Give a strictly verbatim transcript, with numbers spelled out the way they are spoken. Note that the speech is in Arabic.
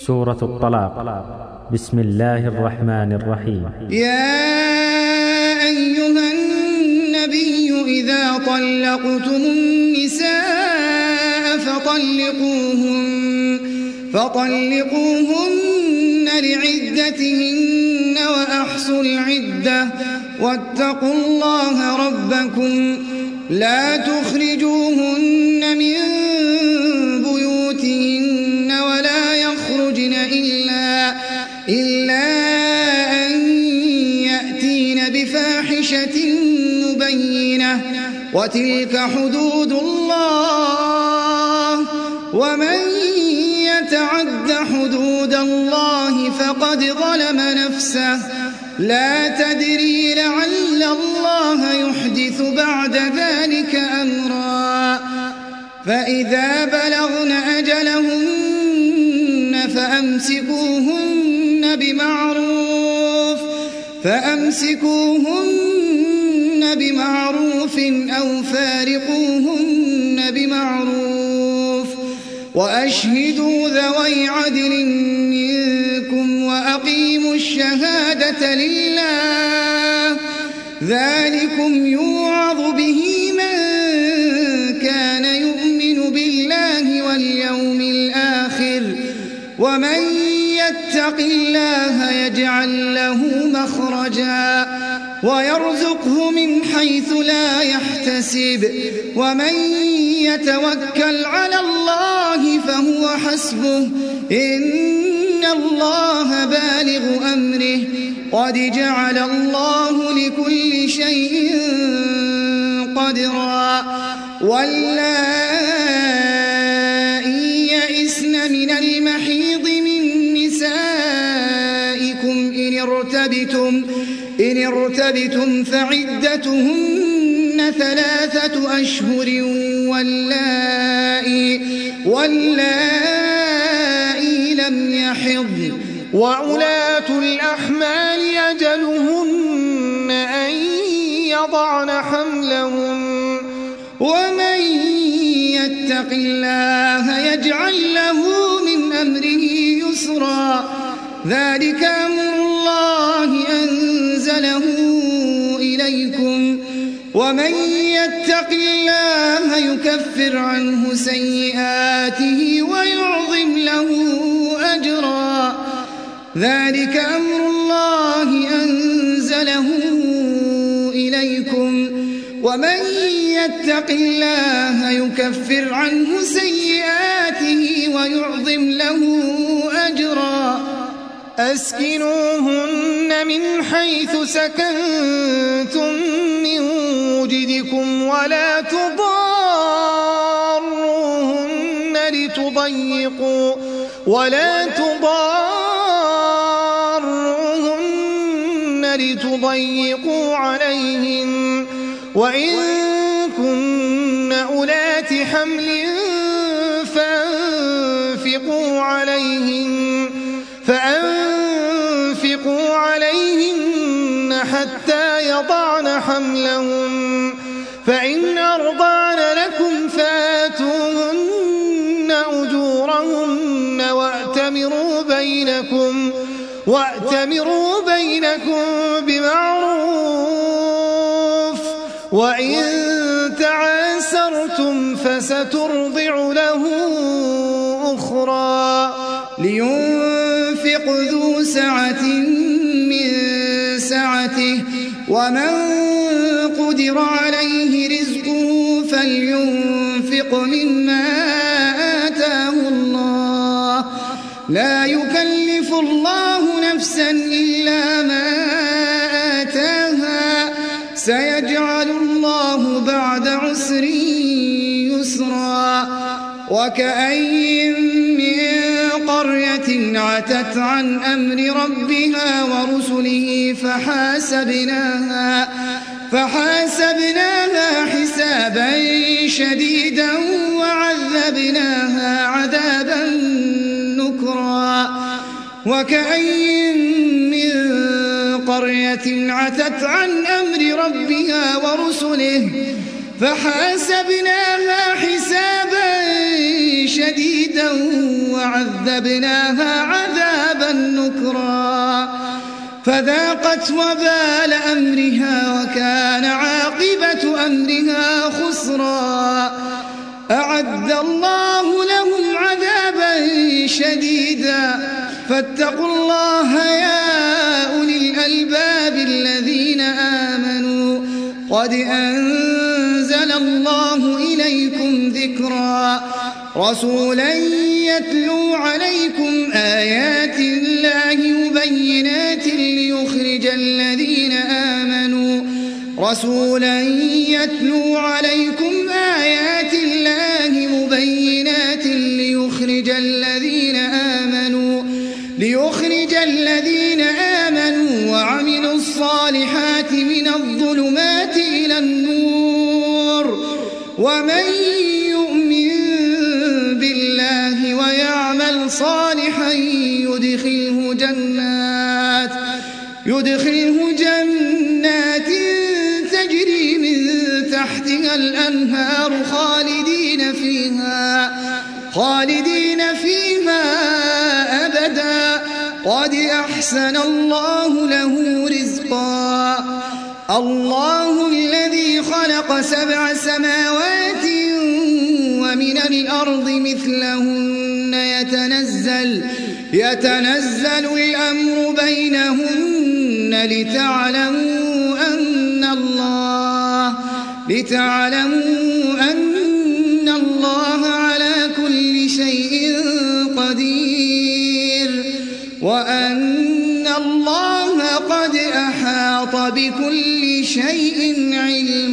سورة الطلاق. بسم الله الرحمن الرحيم. يا أيها النبي إذا طلقتم النساء فطلقوهن, فطلقوهن لعدتهن وأحصوا العدة واتقوا الله ربكم لا تخرجوهن من بيوتهن ولا يخرجن إلا, إلا أن يأتين بفاحشة مبينة وتلك حدود الله ومن يتعد حدود الله فقد ظلم نفسه لا تدري لعل الله يحدث بعد ذلك أمرا فإذا بلغن أجلهن فأمسكوهن بمعروف فأمسكوهن بمعروف أو فارقوهن بمعروف وأشهدوا ذوي عدل منكم وأقيموا الشهادة لله ذلكم يوعظ به من كان يؤمن بالله واليوم الآخر ومن يتق الله يجعل له مخرجا ويرزقه من حيث لا يحتسب ومن يتوكل على الله فهو حسبه إن الله بالغ أمره قد جعل الله لكل شيء قدرا واللائي يئسن من المحيض من نسائكم إن ارتبتم, إن ارتبتم فعدتهن ثلاثة أشهر واللائي, واللائي لم يحضن وأولاة الأحمال أجلهن أن يضعن حملهن ومن يتق الله يجعل له من أمره يسرا ذلك أمر الله أنزله إليكم ومن يتق الله يكفر عنه سيئاته ويعظم له أجرا ذلك أمر الله أنزله إليكم ومن يتق الله يكفر عنه سيئاته ويعظم له أجرا أسكنوهن من حيث سكنتم من وجدكم ولا تضاروهن لتضيقوا ولا تضاروهن لتضيقوا عليهن وإن كن أولات حمل فأنفقوا عليهن فأنفقوا عليهن حتى يضعن حملهن فإن أرضعن لكم فآتوهن أجورهن وأتمروا بينكم وأتمروا بينكم بمعروف وإن تعاسرتم فسترضع له أخرى لينفق ذو سعة من سعته ومن قدر عليه رزقه فلينفق مما آتاه الله لا يكلف الله نفسا إلا ما آتاها سيجعل الله بعد عسر يسرا وكأين من قرية عتت عن أمر ربها ورسله فحاسبناها, فحاسبناها حسابا شديدا وعذبناها عذابا نكرا وكأين من قرية عتت عن أمر ربها ورسله فحاسبناها حسابا شديدا وعذبناها عذابا نكرا فذاقت وبال أمرها وكان عاقبة أمرها خسرا أعد الله لهم عذابا شديدا فاتقوا الله يا أولي الألباب الذين آمنوا قد أنزل الله إليكم ذكرا رسولا يتلو عليكم آيات الله مبينات ليخرج الذين آمنوا رسولا يتلو عليكم آيات الله مبينات ليخرج الذين آمنوا ليخرج الذين آمنوا وعملوا الصالحات من الظلمات إلى النور ومن يؤمن بالله ويعمل صالحا يدخله جنات يدخله جنات تجري من تحتها الأنهار خالدين فيها خالدين فيها أبدا قد أحسن الله له رزقا الله الذي خلق سبع سماوات ومن الأرض مثلهن يتنزل يتنزل الأمر بينهن لتعلموا أن الله لتعلموا أن الله على كل شيء قدير وأن الله قد أحاط بكل شيء علما.